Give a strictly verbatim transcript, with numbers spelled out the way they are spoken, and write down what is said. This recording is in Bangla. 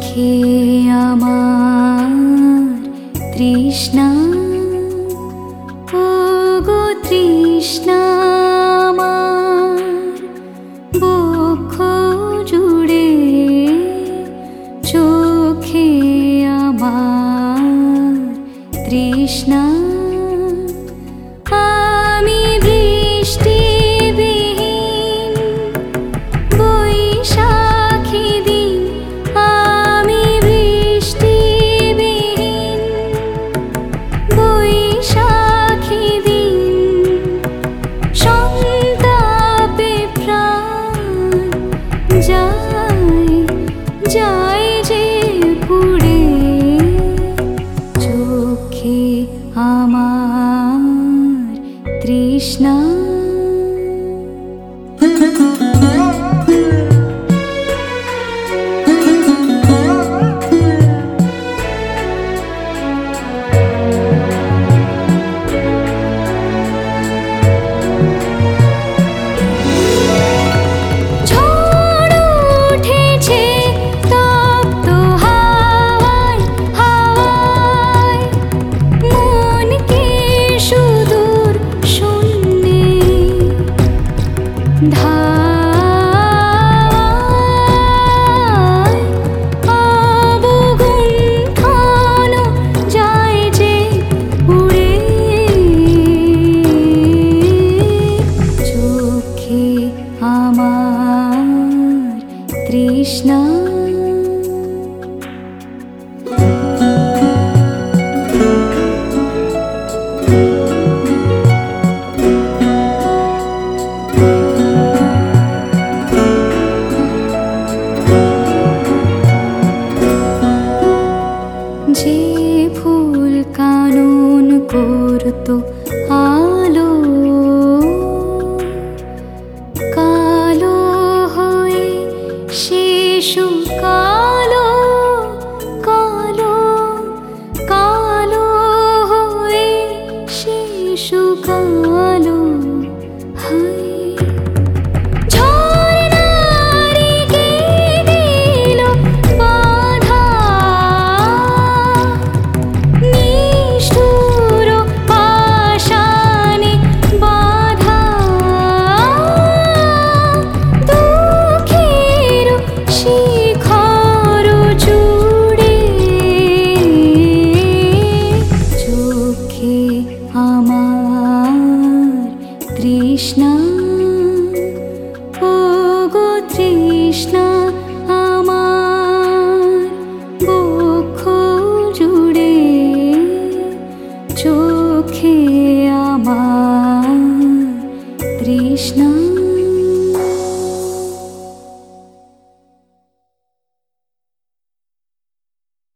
চোখে আমার তৃষ্ণা, ও গো তৃষ্ণা আমার বক্ষ জুড়ে, চোখে আমার তৃষ্ণা। আমি বৃষ্টিবিহীন বৈশাখী দিন, আমি বৃষ্টিবিহীন বৈশাখী দিন, সন্তাপে প্রাণ যায় যায় যে পুড়ে, চোখে আমার তৃষ্ণা। আমার তৃষ্ণা। যে ফুল কানন করতো আলো, কালো হয়ে শেষ কালো, কালো কালো হয়ে শেষ কালো। আমার তৃষ্ণা, ও গো তৃষ্ণা।